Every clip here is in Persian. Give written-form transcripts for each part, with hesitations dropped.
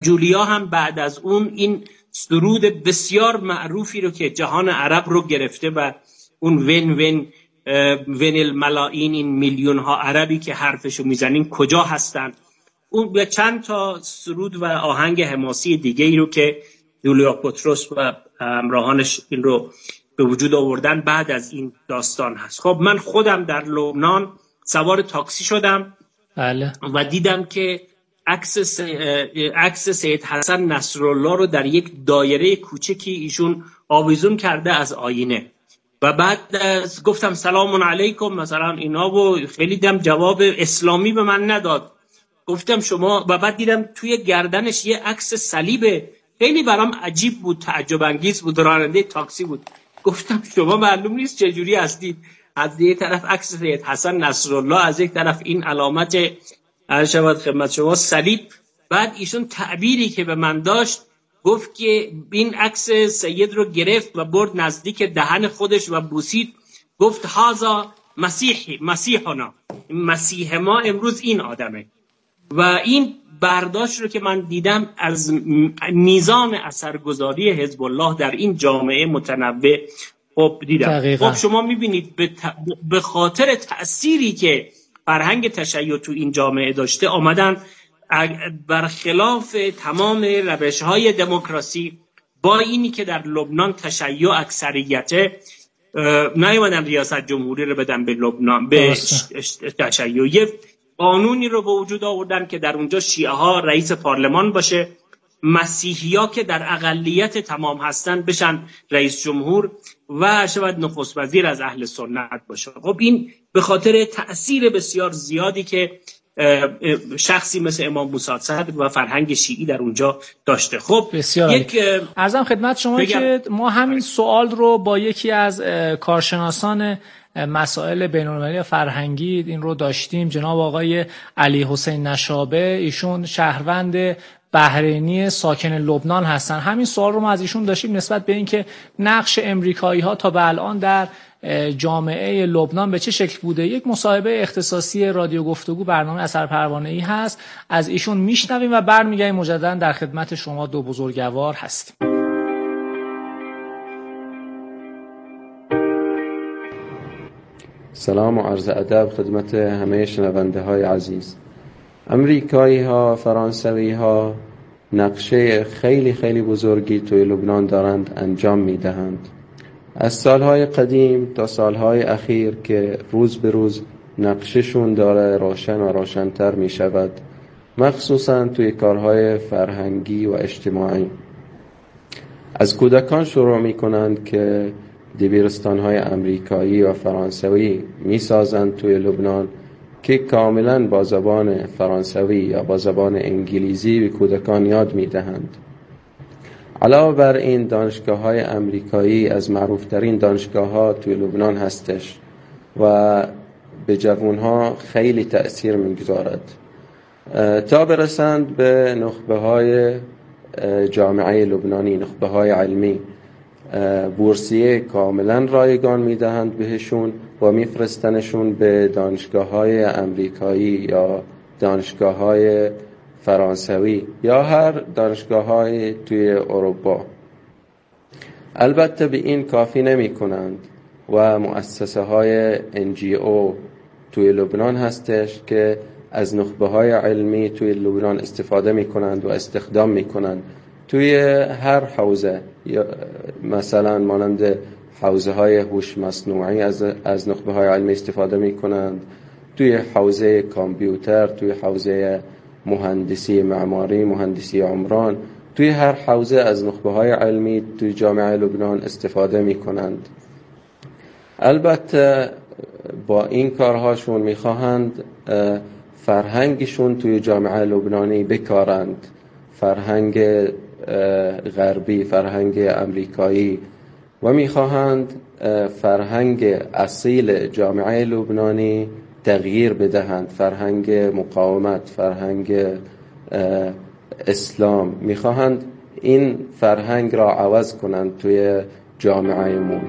جولیا هم بعد از اون این سرود بسیار معروفی رو که جهان عرب رو گرفته و اون ون الملایین، این میلیون ها عربی که حرفشو میزنین کجا هستن، اون به چند تا سرود و آهنگ حماسی دیگه ای رو که یولیا پطرس و همراهانش این رو به وجود آوردن بعد از این داستان هست. خب من خودم در لبنان سوار تاکسی شدم بله. و دیدم که عکس سید حسن نصرالله رو در یک دایره کوچکی ایشون آویزون کرده از آینه و بعد گفتم سلام علیکم مثلا اینا و خیلی دیدم جواب اسلامی به من نداد. گفتم شما، و بعد دیدم توی گردنش یه عکس صلیبه، خیلی برام عجیب بود، تعجب انگیز بود، راننده تاکسی بود. گفتم شما معلوم نیست چجوری هستید، از یک طرف عکس سید حسن نصرالله، از یک طرف این علامت شود خدمت شما صلیب. بعد ایشون تعبیری که به من داشت گفت که این عکس سید رو گرفت و برد نزدیک دهن خودش و بوسید، گفت هذا مسیحنا، مسیح ما امروز این آدمه. و این برداشت رو که من دیدم از میزان اثرگذاری حزب الله در این جامعه متنوع خب دیدم. دقیقا. خب شما میبینید به خاطر تأثیری که فرهنگ تشیع تو این جامعه داشته آمدن برخلاف تمام روش‌های دموکراسی، با اینی که در لبنان تشیع اکثریته، نیومدن ریاست جمهوری رو بدن به لبنان به تشیع، قانونی رو به وجود آوردن که در اونجا شیعه ها رئیس پارلمان باشه، مسیحی ها که در اقلیت تمام هستن بشن رئیس جمهور و شاید نخست وزیر از اهل سنت باشه. خب این به خاطر تأثیر بسیار زیادی که شخصی مثل امام موسی صدر و فرهنگ شیعی در اونجا داشته. خب بسیار عرضم خدمت شما که ما همین سوال رو با یکی از کارشناسان مسائل بین‌المللی فرهنگی این رو داشتیم، جناب آقای علی حسین نشابه، ایشون شهروند بحرینی ساکن لبنان هستن. همین سوال رو ما از ایشون داشتیم نسبت به اینکه نقش امریکایی‌ها تا به الان در جامعه لبنان به چه شکل بوده. یک مصاحبه اختصاصی رادیو گفتگو برنامه اثر پروانه‌ای هست، از ایشون میشنویم و برمیگردیم مجددا در خدمت شما دو بزرگوار هستیم. سلام و عرض ادب خدمت همه شنونده های عزیز. امریکایی ها، فرانسوی ها نقشه خیلی خیلی بزرگی توی لبنان دارند انجام می دهند. از سالهای قدیم تا سالهای اخیر که روز به روز نقششون داره روشن و روشن‌تر می شود، مخصوصا توی کارهای فرهنگی و اجتماعی. از کودکان شروع می کنند که دبیرستان‌های امریکایی و فرانسوی می‌سازند توی لبنان که کاملاً با زبان فرانسوی یا با زبان انگلیسی به کودکان یاد می‌دهند. علاوه بر این دانشگاه‌های امریکایی از معروف‌ترین دانشگاه‌ها توی لبنان هستش و به جوان‌ها خیلی تأثیر می‌گذارد تا برسند به نخبه‌های جامعه لبنانی، نخبه‌های علمی. بورسیه کاملا رایگان میدهند بهشون و میفرستنشون به دانشگاه‌های امریکایی یا دانشگاه‌های فرانسوی یا هر دانشگاه‌های توی اروپا. البته به این کافی نمی کنند و مؤسسه‌های NGO توی لبنان هستش که از نخبه‌های علمی توی لبنان استفاده می کنند و استخدام می کنند توی هر حوزه. مثلا مانند حوزه های هوش مصنوعی از نخبه های علمی استفاده می کنند، توی حوزه کامپیوتر، توی حوزه مهندسی معماری، مهندسی عمران، توی هر حوزه از نخبه های علمی توی جامعه لبنان استفاده می کنند. البته با این کارهاشون می خواهند فرهنگشون توی جامعه لبنانی بکارند، فرهنگ غربی، فرهنگ امریکایی، و میخواهند فرهنگ اصیل جامعه لبنانی تغییر بدهند، فرهنگ مقاومت، فرهنگ اسلام. میخواهند این فرهنگ را عوض کنند توی جامعهمون.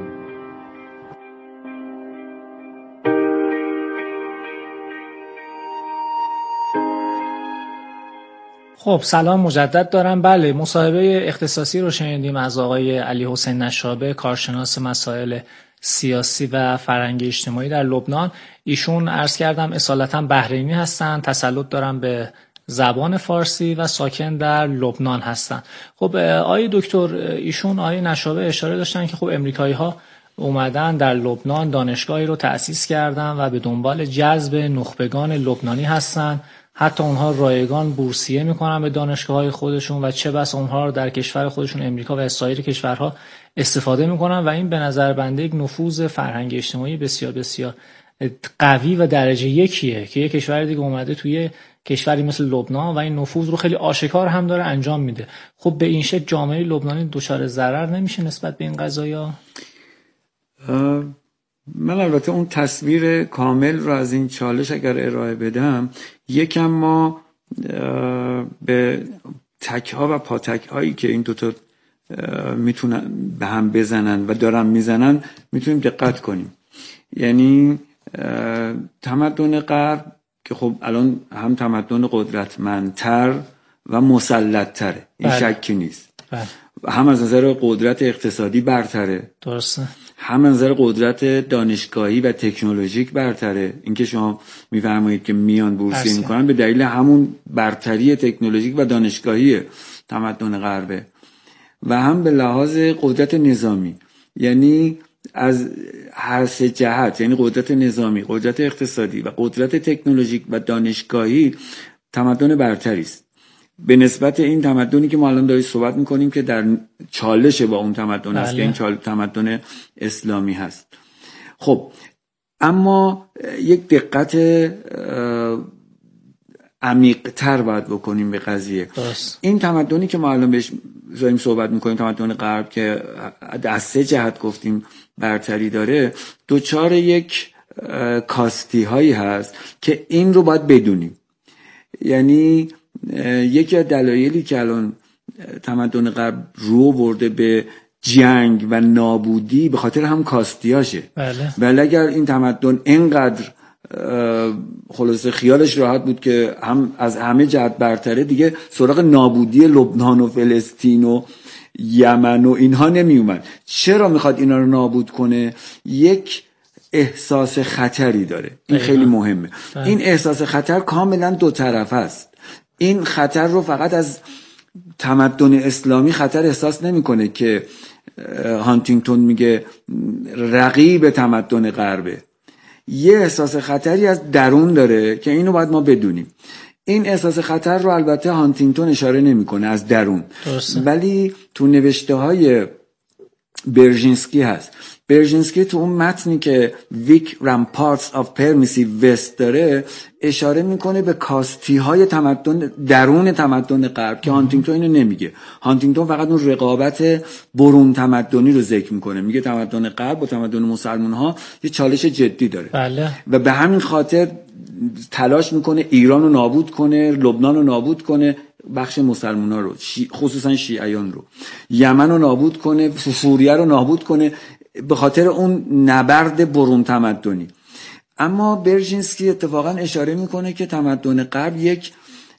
خب سلام مجدد دارم. بله، مصاحبه اختصاصی رو شنیدیم از آقای علی حسین نشابه، کارشناس مسائل سیاسی و فرهنگی اجتماعی در لبنان. ایشون عرض کردم اصالتا بحرینی هستن، تسلط دارن به زبان فارسی و ساکن در لبنان هستن. خب آقای دکتر، ایشون آقای نشابه اشاره داشتن که خب امریکایی‌ها اومدن در لبنان دانشگاهی رو تأسیس کردن و به دنبال جذب نخبگان لبنانی هستن. حتی اونها رایگان بورسیه میکنن به دانشگاه‌های خودشون و چه بس اونها رو در کشور خودشون امریکا و سایر کشورها استفاده میکنن و این به نظر بنده یک نفوذ فرهنگی اجتماعی بسیار بسیار قوی و درجه یکیه که یک کشور دیگه اومده توی کشوری مثل لبنان و این نفوذ رو خیلی آشکار هم داره انجام میده. خب به این شکل جامعه لبنانی دچار ضرر نمیشه نسبت به این قضایا؟ من البته اون تصویر کامل رو از این چالش اگر ارائه بدم، یکم ما به تک‌ها و پاتک‌هایی که این دوتا میتونن به هم بزنن و دارن میزنن میتونیم دقت کنیم. یعنی تمدن غرب که خب الان هم تمدن قدرتمندتر و مسلط‌تره، این شکی نیست. هم از نظر قدرت اقتصادی برتره، درسته، هم از نظر قدرت دانشگاهی و تکنولوژیک برتره. اینکه شما میفرمایید که میان بورسیه میکنن به دلیل همون برتری تکنولوژیک و دانشگاهی تمدن غربه، و هم به لحاظ قدرت نظامی. یعنی از هر سه جهت، یعنی قدرت نظامی، قدرت اقتصادی و قدرت تکنولوژیک و دانشگاهی، تمدن برتری است به نسبت این تمدنی که ما الان داریم صحبت میکنیم که در چالش با اون تمدن است که این تمدن اسلامی هست. خب اما یک دقت عمیق‌تر باید بکنیم به قضیه. این تمدنی که ما الان بهش داریم صحبت میکنیم، تمدن غرب که از سه جهت گفتیم برتری داره، دوچار یک کاستی هایی هست که این رو باید بدونیم. یعنی یکی از دلایلی که الان تمدن غرب رو برده به جنگ و نابودی به خاطر هم کاستیاشه. ولی اگر این تمدن اینقدر خلاصه خیالش راحت بود که هم از همه جهت برتره، دیگه سراغ نابودی لبنان و فلسطین و یمن و اینها نمی اومد. چرا میخواد اینا رو نابود کنه؟ یک احساس خطری داره. این خیلی مهمه. این احساس خطر کاملا دو طرف است. این خطر رو فقط از تمدن اسلامی خطر احساس نمیکنه که هانتینگتون میگه رقیب تمدن غربه. یه احساس خطری از درون داره که اینو باید ما بدونیم. این احساس خطر رو البته هانتینگتون اشاره نمیکنه از درون، ولی تو نوشته های برژینسکی هست. برژینسکی تو اون متنی که ویک رامپارتس آف پرمیسیو وست داره اشاره میکنه به کاستی های تمدن درون تمدن غرب که هانتینگتون اینو نمیگه. هانتینگتون فقط اون رقابت برون تمدنی رو ذکر میکنه، میگه تمدن غرب با تمدن مسلمان ها یه چالش جدی داره. بله. و به همین خاطر تلاش میکنه ایران رو نابود کنه، لبنان رو نابود کنه، بخش مسلمان ها رو خصوصا شیعیان رو، یمن رو نابود کنه، سوریه رو نابود کنه، به خاطر اون نبرد برون تمدنی. اما برژینسکی اتفاقا اشاره میکنه که تمدن غرب یک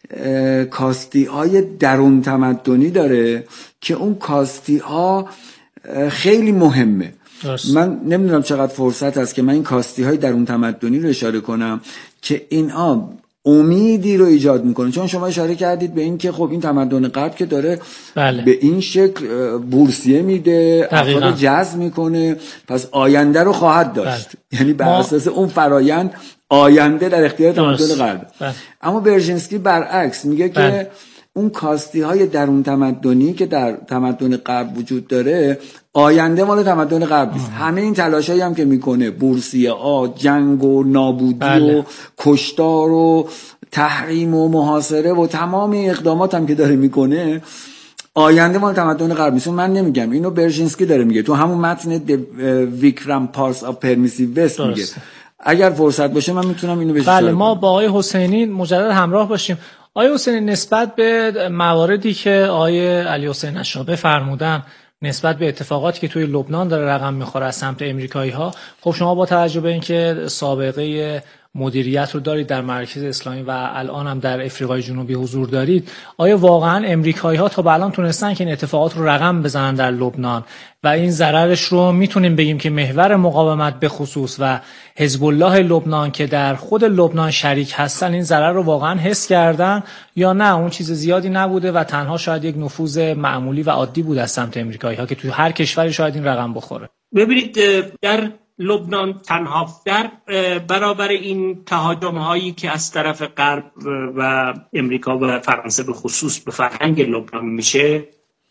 کاستی های درون تمدنی داره که اون کاستی ها خیلی مهمه. من نمیدونم چقدر فرصت هست که من این کاستی های درون تمدنی رو اشاره کنم که اینها امیدی رو ایجاد میکنه. چون شما اشاره کردید به این که خب این تمدن غرب که داره به این شکل بورسیه میده، افراد جذب میکنه، پس آینده رو خواهد داشت. یعنی بر اساس اون فرایند آینده در اختیار تمدن غرب. اما برژینسکی برعکس میگه که اون کاستی های درون تمدنی که در تمدن غرب وجود داره آینده مال تمدن غرب نیست. همه این تلاشایی هم که میکنه، بورسیه ها، جنگ و نابودی و کشتار و تحریم و محاصره و تمام اقدامات هم که داره میکنه، آینده مال تمدن غرب نیست. من نمیگم، اینو برژینسکی داره میگه تو همون متن ویک رامپارتس آف پرمیسیو وست میگه. اگر فرصت باشه من میتونم اینو بهش بله، ما با آقای حسینی مجدد همراه باشیم. آقای حسینی، نسبت به مواردی که آقای علی حسین نشابه فرمودن نسبت به اتفاقاتی که توی لبنان داره رقم میخوره از سمت امریکایی ها، خب شما با توجه به اینکه سابقه مدیریت رو دارید در مرکز اسلامی و الان هم در افریقای جنوبی حضور دارید، آیا واقعا امریکایی‌ها تا به الان تونستن که این اتفاقات رو رقم بزنن در لبنان و این ضررش رو میتونیم بگیم که محور مقاومت به خصوص و حزب الله لبنان که در خود لبنان شریک هستن این ضرر رو واقعا حس کردن، یا نه اون چیز زیادی نبوده و تنها شاید یک نفوذ معمولی و عادی بود از سمت امریکایی‌ها که تو هر کشوری شاید این رقم بخوره؟ ببینید در لبنان تنها در برابر این تهاجم هایی که از طرف غرب و امریکا و فرانسه به خصوص به فرهنگ لبنان میشه،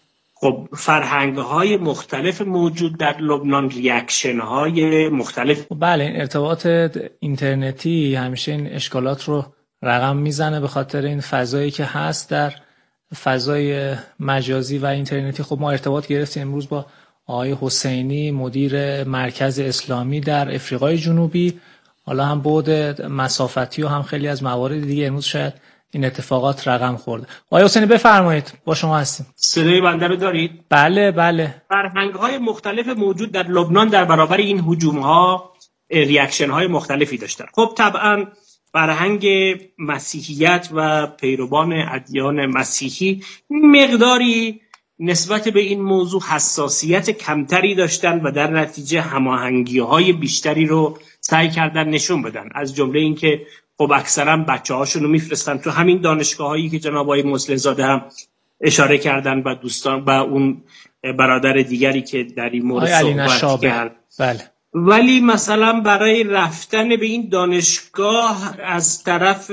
خب فرهنگ های مختلف موجود در لبنان، ریاکشن های مختلف. بله، این ارتباط اینترنتی همیشه این اشکالات رو رقم میزنه به خاطر این فضایی که هست در فضای مجازی و اینترنتی. خب ما ارتباط گرفتیم امروز با آقای حسینی، مدیر مرکز اسلامی در افریقای جنوبی. حالا هم بعد مسافتی و هم خیلی از موارد دیگه امروز شاید این اتفاقات رقم خورده. آقای حسینی بفرمایید، با شما هستیم. صدای بنده رو دارید؟ بله بله. فرهنگ‌های مختلف موجود در لبنان در برابر این هجوم‌ها ریاکشن‌های مختلفی داشتن. خب طبعاً فرهنگ مسیحیت و پیروان ادیان مسیحی مقداری نسبت به این موضوع حساسیت کمتری داشتن و در نتیجه هماهنگی‌های بیشتری رو سعی کردن نشون بدن. از جمله این که خب اکثرا بچه‌هاشون رو میفرستن تو همین دانشگاه‌هایی که جناب آقای مصلح‌زاده هم اشاره کردن و دوستان و اون برادر دیگری که در این مورد صحبت کرد. بله. ولی مثلا برای رفتن به این دانشگاه از طرف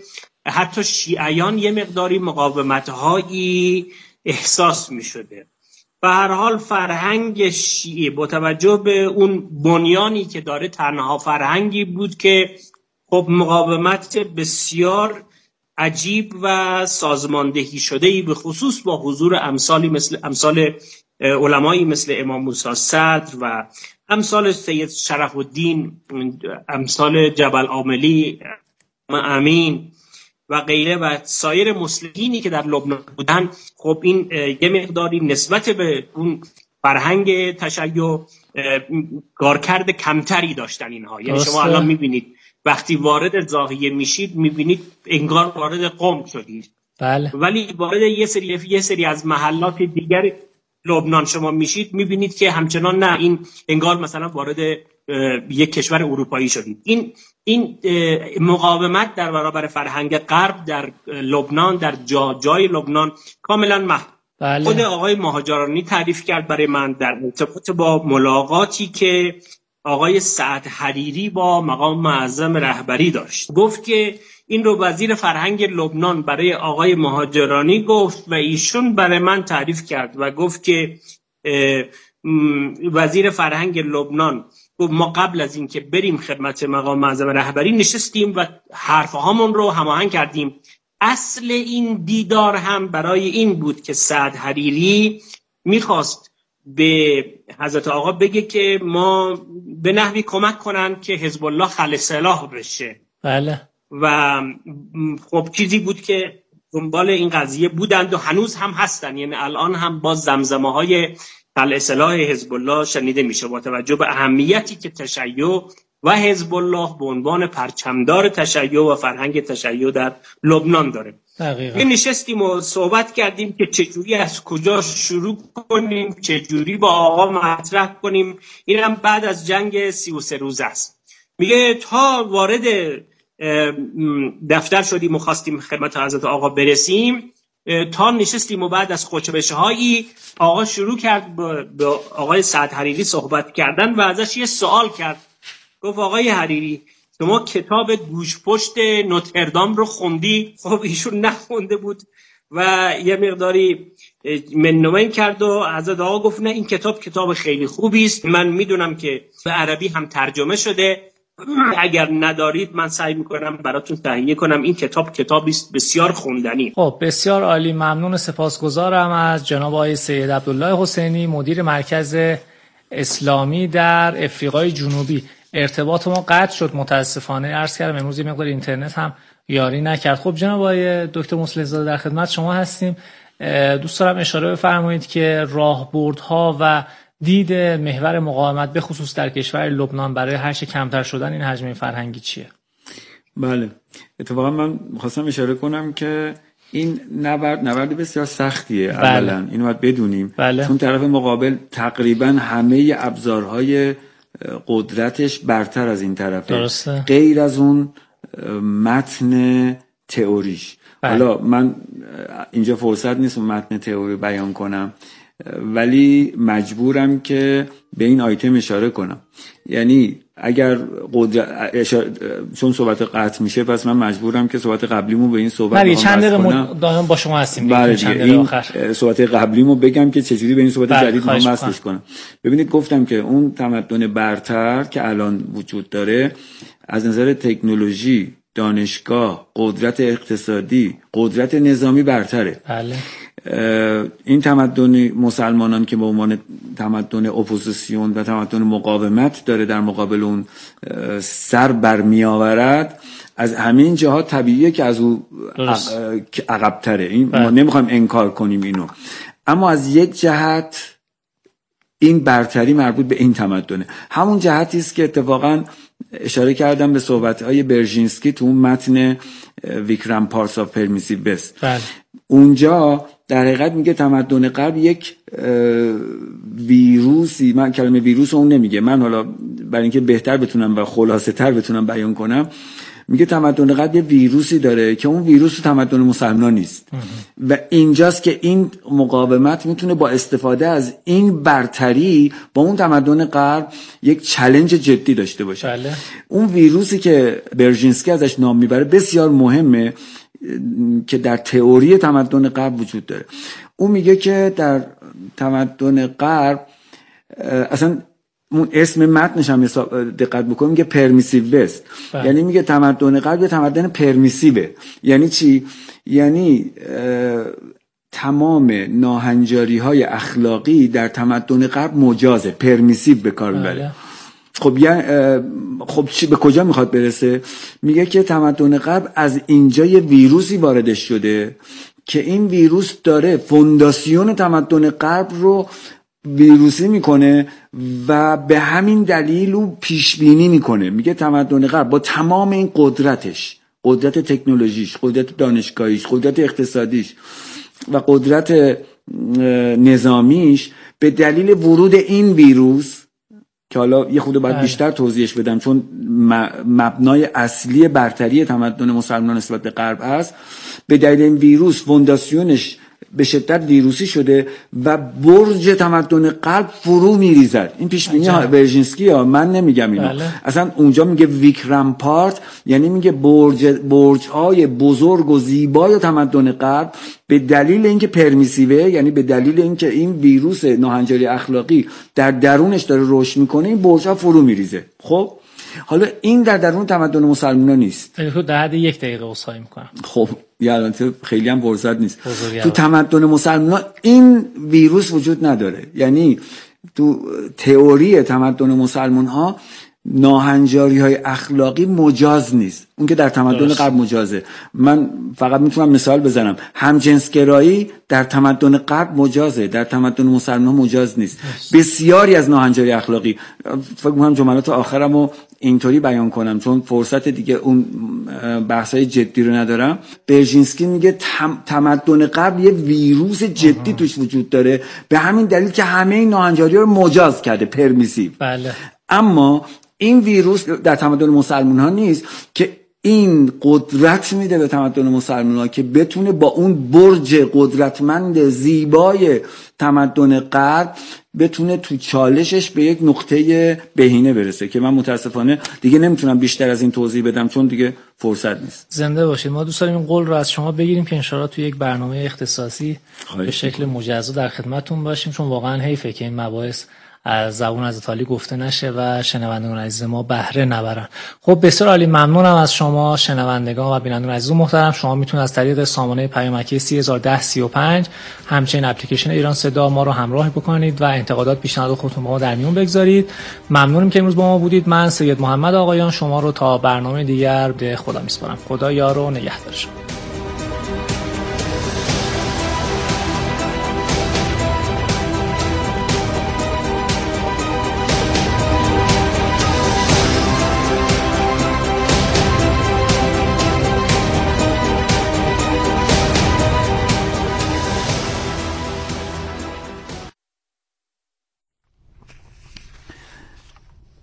حتی شیعیان یه مقداری مقاومت‌هایی احساس می شده. به هر حال فرهنگ شیعه با توجه به اون بنیانی که داره تنها فرهنگی بود که خب مقاومت بسیار عجیب و سازماندهی شده‌ای به خصوص با حضور امثال علمایی مثل امام موسی صدر و امثال سید شرف الدین، امثال جبل عاملی، امین و غیره و سایر مسلمینی که در لبنان بودن. خب این یه مقداری نسبت به اون فرهنگ تشیع کارکرد کمتری داشتن اینها. یعنی شما الان میبینید وقتی وارد زاویه میشید میبینید انگار وارد قم شدید. بله. ولی وارد یه سری از محلات دیگر لبنان شما میشید میبینید که همچنان نه، این انگار مثلا وارد یک کشور اروپایی شدید. این مقاومت در برابر فرهنگ غرب در لبنان، در جای لبنان کاملا بله. خود آقای مهاجرانی تعریف کرد برای من در ارتباط با ملاقاتی که آقای سعد حریری با مقام معظم رهبری داشت. گفت که این رو وزیر فرهنگ لبنان برای آقای مهاجرانی گفت و ایشون برای من تعریف کرد و گفت که وزیر فرهنگ لبنان گفت ما قبل از این که بریم خدمت مقام معظم رهبری نشستیم و حرفهامون رو هماهنگ کردیم. اصل این دیدار هم برای این بود که سعد حریری میخواست به حضرت آقا بگه که ما به نحوی کمک کنن که حزب الله خلع سلاح بشه. بله. و خب چیزی بود که دنبال این قضیه بودند و هنوز هم هستن. یعنی الان هم با زمزمه های خلع سلاح حزب الله شنیده میشه با توجه به اهمیتی که تشیع و حزب الله به عنوان پرچمدار تشیع و فرهنگ تشیع در لبنان داره. دقیقاً. نشستیم و صحبت کردیم که چجوری از کجا شروع کنیم، چجوری با آقا مطرح کنیم. این هم بعد از جنگ 33 روزه است. میگه تا وارد دفتر شدیم و خواستیم خدمت حضرت آقا برسیم، تا نشستیم و بعد از خوشبشهایی آقا شروع کرد به آقای سعد حریری صحبت کردن و ازش یه سوال کرد. گفت آقای حریری شما کتاب گوشپشت نوتردام رو خوندی؟ خب ایشون نخونده بود و یه مقداری منومن کرد و حضرت آقا گفت نه این کتاب خیلی خوبی است، من میدونم که به عربی هم ترجمه شده، اگر ندارید من سعی میکنم براتون تهیه کنم. این کتابی است بسیار خوندنی. خب بسیار عالی، ممنون، سپاسگزارم از جناب آقای سید عبدالله حسینی، مدیر مرکز اسلامی در افریقای جنوبی. ارتباط ما قطع شد متاسفانه، عرض کردم امروز یه مقدار اینترنت هم یاری نکرد. خب جناب آقای دکتر مصلح‌زاده در خدمت شما هستیم. دوست دارم اشاره بفرمایید که راهبردها و دید محور مقاومت به خصوص در کشور لبنان برای هرچه کمتر شدن این حجم فرهنگی چیه؟ بله، اتفاقا من خواستم اشاره کنم که این نبرد بسیار سختیه. بله. اولا اینو باید بدونیم. بله. چون طرف مقابل تقریبا همه ابزارهای قدرتش برتر از این طرفه. درسته. غیر از اون متن تئوریش. بله. حالا من اینجا فرصت نیست اون متن تئوری بیان کنم، ولی مجبورم که به این آیتم اشاره کنم. یعنی اگر چون صحبت قطع میشه، پس من مجبورم که صحبت قبلیمو به این صحبت بله چند دقیقه دائما با شما هستیم. بله دیگه این صحبت قبلیمو بگم که چجوری به این صحبت جدید ما وصلش کنم. ببینید گفتم که اون تمدن برتر که الان وجود داره از نظر تکنولوژی، دانشگاه، قدرت اقتصادی، قدرت نظامی برتره. بله. این تمدن مسلمانان که به عنوان تمدن اپوزیسیون و تمدن مقاومت داره در مقابل اون سر برمی آورد، از همین جهات طبیعیه که از او عقب‌تره. این ما نمیخوایم انکار کنیم اینو، اما از یک جهت این برتری مربوط به این تمدنه. همون جهتی است که اتفاقا اشاره کردم به صحبت‌های برژینسکی تو اون متن ویکرام پارتس آف پرمیسیو وست. اونجا در حقیقت میگه تمدن غرب یک ویروسی، من کلمه ویروس اون نمیگه، من حالا برای اینکه بهتر بتونم و خلاصه تر بتونم بیان کنم، میگه تمدن غرب یه ویروسی داره که اون ویروس تمدن مسلمان نیست. و اینجاست که این مقاومت میتونه با استفاده از این برتری با اون تمدن غرب یک چالش جدی داشته باشه. بله. اون ویروسی که برژینسکی ازش نام میبره بسیار مهمه که در تئوری تمدن غرب وجود داره. اون میگه که در تمدن غرب اصلا اون اسم متنش هم دقت بکنیم میگه پرمیسیو وست. یعنی میگه تمدن غرب یه تمدن پرمیسیوه. یعنی چی؟ یعنی تمام ناهنجاری های اخلاقی در تمدن غرب مجازه، پرمیسیو به کار میبره. خب یعنی خب چی به کجا میخواد برسه؟ میگه که تمدن غرب از اینجا یه ویروسی واردش شده که این ویروس داره فونداسیون تمدن غرب رو ویروسی میکنه و به همین دلیل او پیش بینی میکنه. میگه تمدن غرب با تمام این قدرتش، قدرت تکنولوژیش، قدرت دانشگاهیش، قدرت اقتصادیش و قدرت نظامیش، به دلیل ورود این ویروس که حالا یه خود باید بیشتر توضیحش بدم چون مبنای اصلی برتری تمدن مسلمان نسبت به غرب هست، به دلیل این ویروس فونداسیونش به شدت ویروسی شده و برج تمدن غرب فرو میریزد. این پیش بینی برژینسکی ها، من نمیگم اینو. بله. اصلا اونجا میگه ویکرام پارت، یعنی میگه برج های بزرگ و زیبای تمدن غرب به دلیل اینکه پرمیسیوه، یعنی به دلیل اینکه این ویروس ناهنجاری اخلاقی در درونش داره رشد میکنه، این برج ها فرو میریزه. خب حالا این در درون تمدن مسلمان نیست. در حد 1 دقیقه عذرخواهی میکنم. خب یعنی خیلی هم فرصت نیست. تو تمدن مسلمان این ویروس وجود نداره. یعنی تو تئوری تمدن مسلمان ها ناهنجاری های اخلاقی مجاز نیست. اون که در تمدن غرب مجازه. من فقط میتونم مثال بزنم. همجنسگرایی در تمدن غرب مجازه، در تمدن مسلمان مجاز نیست. بسیاری از ناهنجاری اخلاقی، فکر می‌کنم جملات آخرمو اینطوری بیان کنم چون فرصت دیگه اون بحثای جدی رو ندارم. برژینسکی میگه تمدن غرب یه ویروس جدی توش وجود داره، به همین دلیل که همه این ناهنجاری رو مجاز کرده، پرمیسیو. بله. اما این ویروس در تمدن مسلمان ها نیست که این قدرت میده به تمدن مسلمان ها که بتونه با اون برج قدرتمند زیبای تمدن غرب بتونه تو چالشش به یک نقطه بهینه برسه که من متاسفانه دیگه نمیتونم بیشتر از این توضیح بدم چون دیگه فرصت نیست. زنده باشید. ما دوست داریم این قول رو از شما بگیریم که انشاءالله تو یک برنامه اختصاصی به شکل مجزا در خدمتتون باشیم، چون واقعا حیفه که این مباحث از زبون حضرت علی گفته نشه و شنوندگان عزیز ما بهره نبرن. خب بسیار عالی، ممنونم از شما شنوندگان و بینندگان عزیز و محترم. شما میتونید از طریق سامانه پیامکی 301035 همچنین اپلیکیشن ایران صدا ما رو همراه بکنید و انتقادات پیشنهاد خودتون با ما در میون بگذارید. ممنونم که امروز با ما بودید. من سید محمد آقایان شما رو تا برنامه دیگر به خدا میسپارم. خدا یار و نگهدار شما.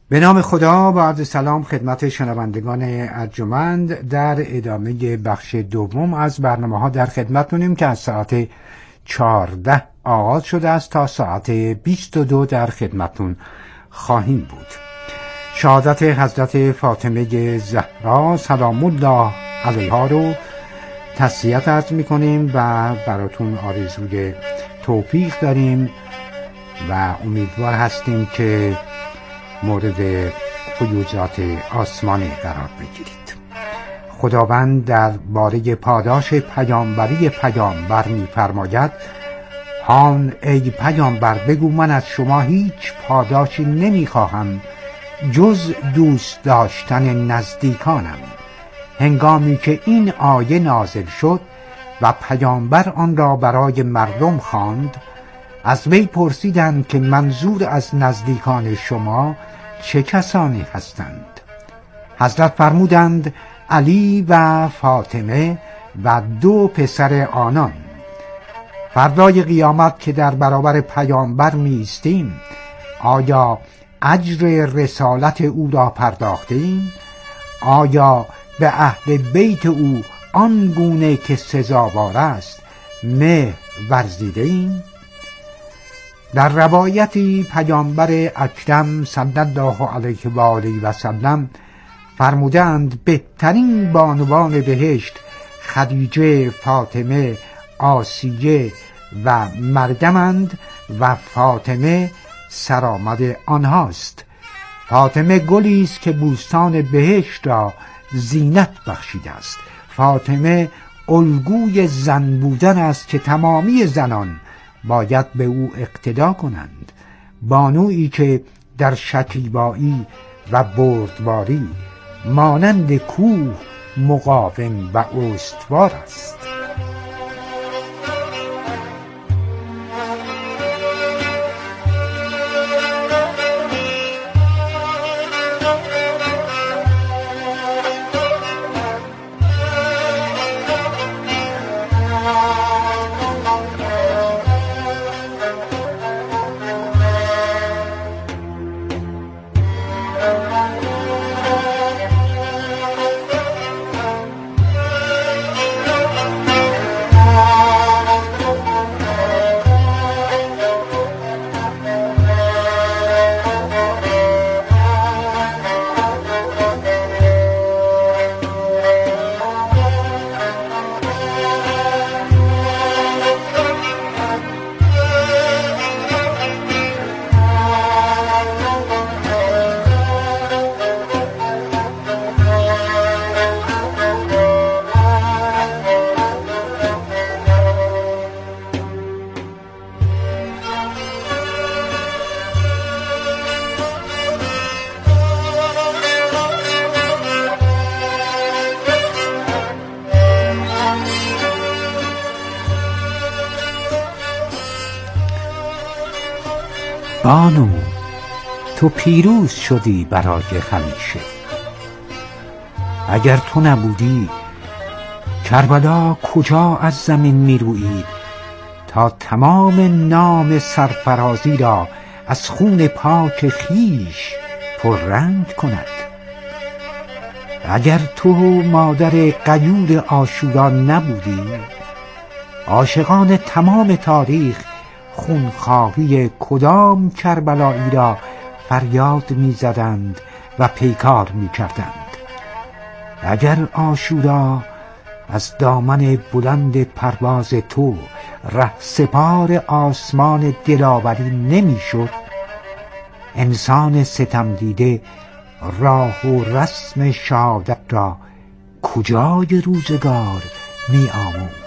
به نام خدا. با عرض سلام خدمت شنوندگان ارجمند، در ادامه بخش دوم از برنامه در خدمتتونیم که از ساعت 14 آغاز شده است تا ساعت 22 در خدمتتون خواهیم بود. شهادت حضرت فاطمه زهرا سلام الله علیها رو تسلیت عرض میکنیم و براتون آرزوی توفیق داریم و امیدوار هستیم که مورد فیوضات آسمانی قرار بگیرید. خداوند در باره پاداش پیامبری پیامبر می‌فرماید: هان ای پیامبر، بگو من از شما هیچ پاداشی نمی‌خواهم جز دوست داشتن نزدیکانم. هنگامی که این آیه نازل شد و پیامبر آن را برای مردم خواند، از وی پرسیدند که منظور از نزدیکان شما چه کسانی هستند؟ حضرت فرمودند علی و فاطمه و 2 پسر آنان. فردای قیامت که در برابر پیامبر می‌ایستیم، آیا اجر رسالت او را پرداختیم؟ آیا به اهل بیت او آنگونه که سزاوار است مهر ورزیدیم؟ در روایتی پیامبر اکرم صلی الله علیه و آله و سلم فرمودند بهترین بانوان بهشت خدیجه، فاطمه، آسیه و مریم و فاطمه سرآمد آنهاست. فاطمه گلی است که بوستان بهشت را زینت بخشیده است. فاطمه الگوی زن بودن است که تمامی زنان باید به او اقتدا کنند. بانویی که در شکیبایی و بردباری مانند کوه مقاوم و استوار است. بانو، تو پیروز شدی برای همیشه. اگر تو نبودی کربلا کجا از زمین می روید تا تمام نام سرفرازی را از خون پاک خیش پررنگ کند؟ اگر تو مادر غیور عاشورا نبودی، عاشقان تمام تاریخ خونخواهی کدام کربلایی را فریاد می زدند و پیکار می کردند؟ اگر عاشورا از دامن بلند پرواز تو رهسپار آسمان دلاوری نمی شد، انسان ستم دیده راه و رسم شهادت را کجای روزگار می آموخت؟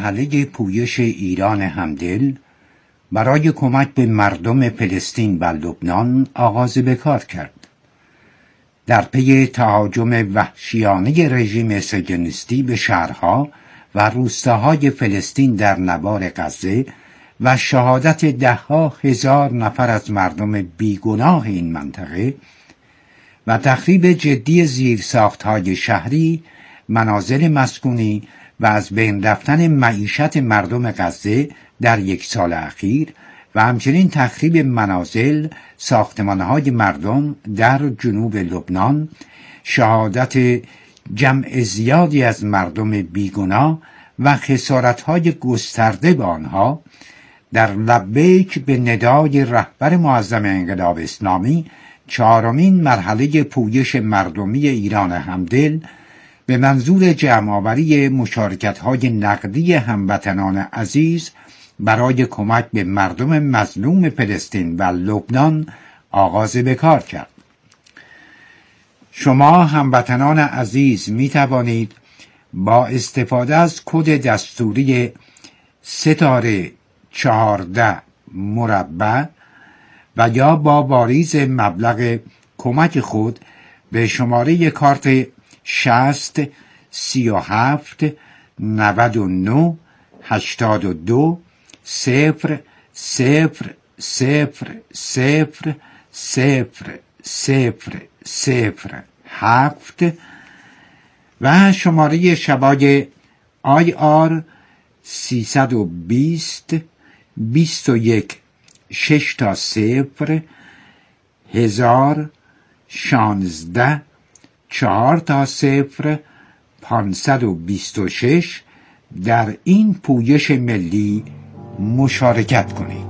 مرحله پویش ایران همدل برای کمک به مردم فلسطین و لبنان آغاز به کار کرد. در پی تهاجم وحشیانه رژیم صهیونیستی به شهرها و روستاهای فلسطین در نوار غزه و شهادت ده‌ها هزار نفر از مردم بیگناه این منطقه و تخریب جدی زیرساختهای شهری، منازل مسکونی و از بین رفتن معیشت مردم غزه در یک سال اخیر و همچنین تخریب منازل، ساختمانهای مردم در جنوب لبنان، شهادت جمع زیادی از مردم بیگناه و خسارت‌های گسترده به آنها، در لبیک به ندای رهبر معظم انقلاب اسلامی چهارمین مرحله پویش مردمی ایران همدل به منظور جمع‌آوری مشارکت‌های نقدی هموطنان عزیز برای کمک به مردم مظلوم فلسطین و لبنان آغاز به کار کرد. شما هموطنان عزیز می توانید با استفاده از کد دستوری ستاره 14 مربع و یا با واریز مبلغ کمک خود به شماره کارت 60 37 99 82 0 0 0 0 0 0 0 7 و شماره شبای IR 320 21 6 تا 0 1000 16 4 تا 0 526 در این پویش ملی مشارکت کنید.